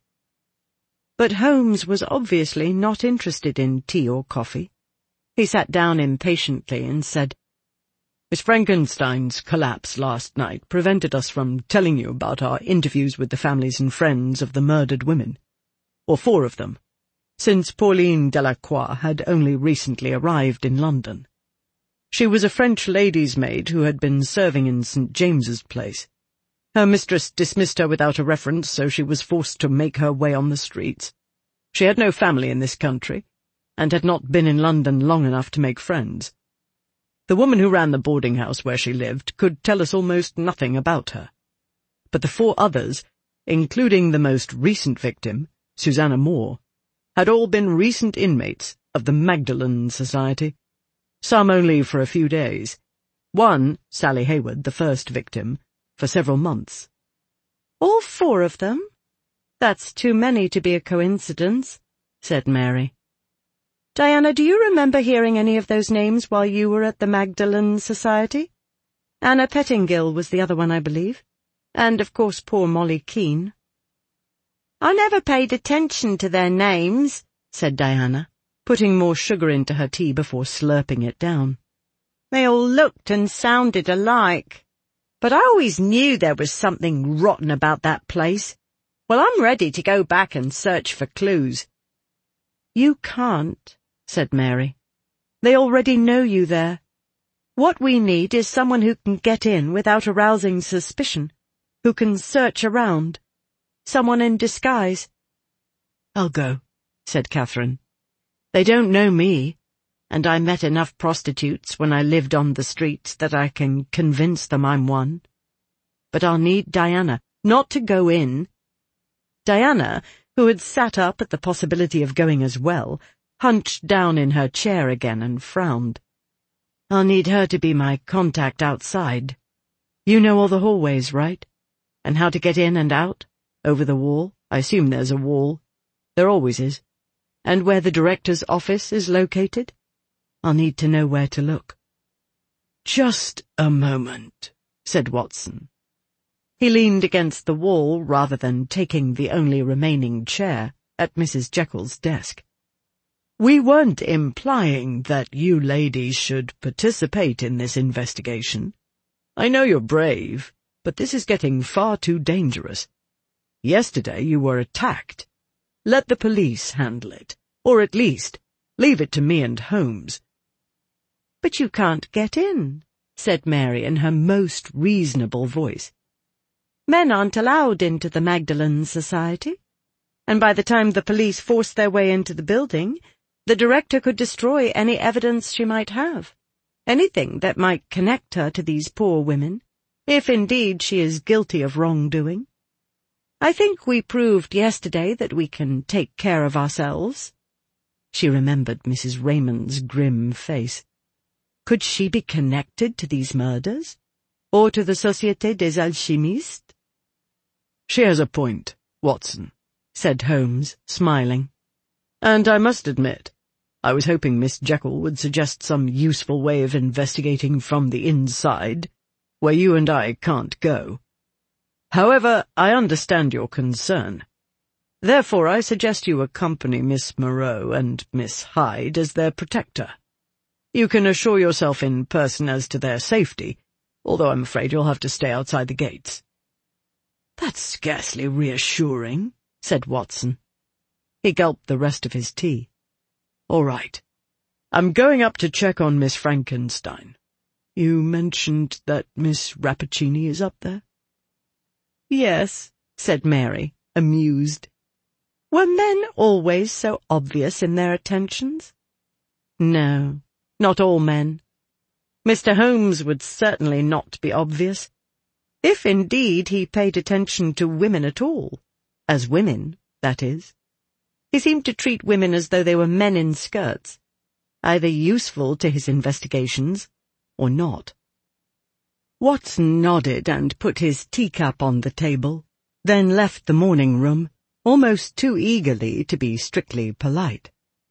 But Holmes was obviously not interested in tea or coffee. He sat down impatiently and said, "Miss Frankenstein's collapse last night prevented us from telling you about our interviews with the families and friends of the murdered women, or four of them, since Pauline Delacroix had only recently arrived in London. She was a French lady's maid who had been serving in Saint James's Place. Her mistress dismissed her without a reference, so she was forced to make her way on the streets. She had no family in this country, and had not been in London long enough to make friends. The woman who ran the boarding-house where she lived could tell us almost nothing about her. But the four others, including the most recent victim, Susanna Moore, had all been recent inmates of the Magdalen Society, some only for a few days. One, Sally Hayward, the first victim, for several months." "All four of them? That's too many to be a coincidence," said Mary. "Diana, do you remember hearing any of those names while you were at the Magdalen Society? Anna Pettingill was the other one, I believe, and of course poor Molly Keane." "I never paid attention to their names," said Diana, putting more sugar into her tea before slurping it down. "They all looked and sounded alike. But I always knew there was something rotten about that place. Well, I'm ready to go back and search for clues." "You can't," said Mary. "They already know you there. What we need is someone who can get in without arousing suspicion, who can search around. Someone in disguise." "I'll go," said Catherine. "They don't know me, and I met enough prostitutes when I lived on the streets that I can convince them I'm one. But I'll need Diana, not to go in." Diana, who had sat up at the possibility of going as well, hunched down in her chair again and frowned. "I'll need her to be my contact outside. You know all the hallways, right? And how to get in and out? Over the wall? I assume there's a wall. There always is. And where the director's office is located? I'll need to know where to look." "Just a moment," said Watson. He leaned against the wall rather than taking the only remaining chair at Missus Jekyll's desk. "We weren't implying that you ladies should participate in this investigation. I know you're brave, but this is getting far too dangerous. Yesterday you were attacked. Let the police handle it, or at least leave it to me and Holmes." "But you can't get in," said Mary in her most reasonable voice. "Men aren't allowed into the Magdalen Society, and by the time the police forced their way into the building, the director could destroy any evidence she might have, anything that might connect her to these poor women, if indeed she is guilty of wrongdoing. I think we proved yesterday that we can take care of ourselves." She remembered Missus Raymond's grim face. Could she be connected to these murders, or to the Société des Alchimistes? "She has a point, Watson," said Holmes, smiling. "And I must admit, I was hoping Miss Jekyll would suggest some useful way of investigating from the inside, where you and I can't go. However, I understand your concern. Therefore I suggest you accompany Miss Moreau and Miss Hyde as their protector. You can assure yourself in person as to their safety, although I'm afraid you'll have to stay outside the gates." "That's scarcely reassuring," said Watson. He gulped the rest of his tea. "All right. I'm going up to check on Miss Frankenstein. You mentioned that Miss Rappaccini is up there?" "Yes," said Mary, amused. "Were men always so obvious in their attentions?" "No, not all men. Mister Holmes would certainly not be obvious, if indeed he paid attention to women at all, as women, that is. He seemed to treat women as though they were men in skirts, either useful to his investigations or not." Watson nodded and put his teacup on the table, then left the morning room, almost too eagerly to be strictly polite.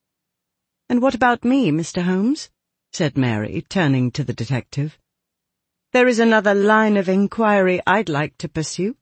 "And what about me, Mister Holmes?" said Mary, turning to the detective. "There is another line of inquiry I'd like to pursue.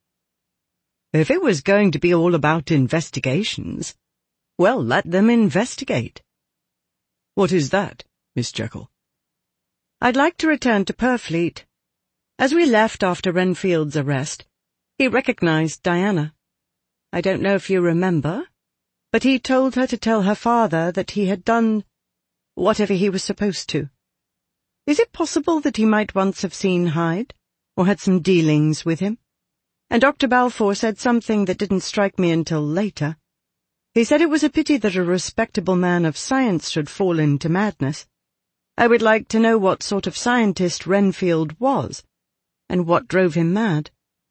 If it was going to be all about investigations, well, let them investigate." "What is that, Miss Jekyll?" "I'd like to return to Purfleet. As we left after Renfield's arrest, he recognized Diana. I don't know if you remember, but he told her to tell her father that he had done whatever he was supposed to. Is it possible that he might once have seen Hyde, or had some dealings with him? And Doctor Balfour said something that didn't strike me until later. He said it was a pity that a respectable man of science should fall into madness. I would like to know what sort of scientist Renfield was, and what drove him mad."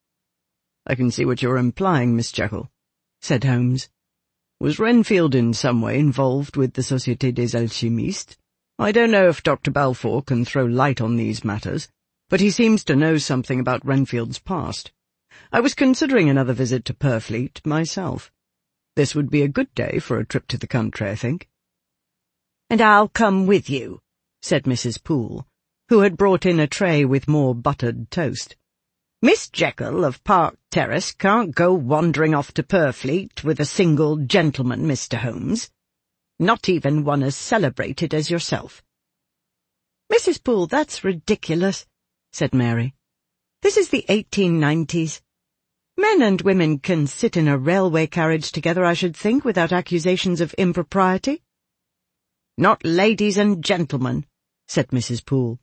"I can see what you're implying, Miss Jekyll," said Holmes. "Was Renfield in some way involved with the Société des Alchimistes? I don't know if Doctor Balfour can throw light on these matters, but he seems to know something about Renfield's past. I was considering another visit to Purfleet myself. This would be a good day for a trip to the country, I think." "And I'll come with you," said Missus Poole, who had brought in a tray with more buttered toast. "Miss Jekyll of Park Terrace can't go wandering off to Purfleet with a single gentleman, Mister Holmes. Not even one as celebrated as yourself." "Missus Poole, that's ridiculous," said Mary. "This is the eighteen nineties. Men and women can sit in a railway carriage together, I should think, without accusations of impropriety." "Not ladies and gentlemen," said Missus Poole.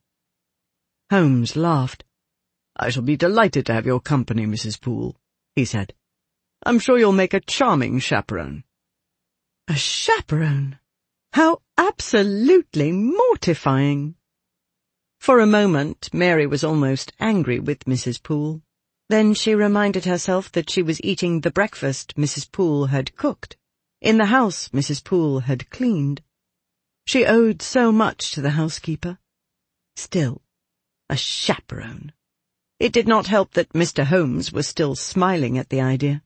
Holmes laughed. "I shall be delighted to have your company, Missus Poole," he said. "I'm sure you'll make a charming chaperone." A chaperone? How absolutely mortifying! For a moment, Mary was almost angry with Missus Poole. Then she reminded herself that she was eating the breakfast Missus Poole had cooked, in the house Missus Poole had cleaned. She owed so much to the housekeeper. Still, a chaperone. It did not help that Mister Holmes was still smiling at the idea.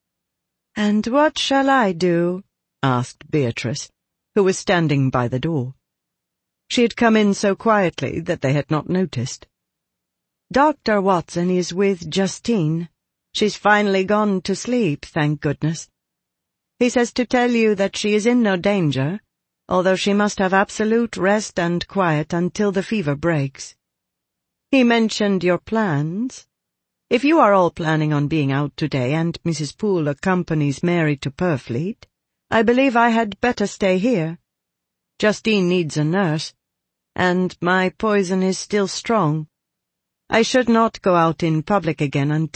"And what shall I do?" asked Beatrice, who was standing by the door. She had come in so quietly that they had not noticed. "Doctor Watson is with Justine. She's finally gone to sleep, thank goodness. He says to tell you that she is in no danger, although she must have absolute rest and quiet until the fever breaks. He mentioned your plans. If you are all planning on being out today and Missus Poole accompanies Mary to Purfleet, I believe I had better stay here. Justine needs a nurse, and my poison is still strong. I should not go out in public again until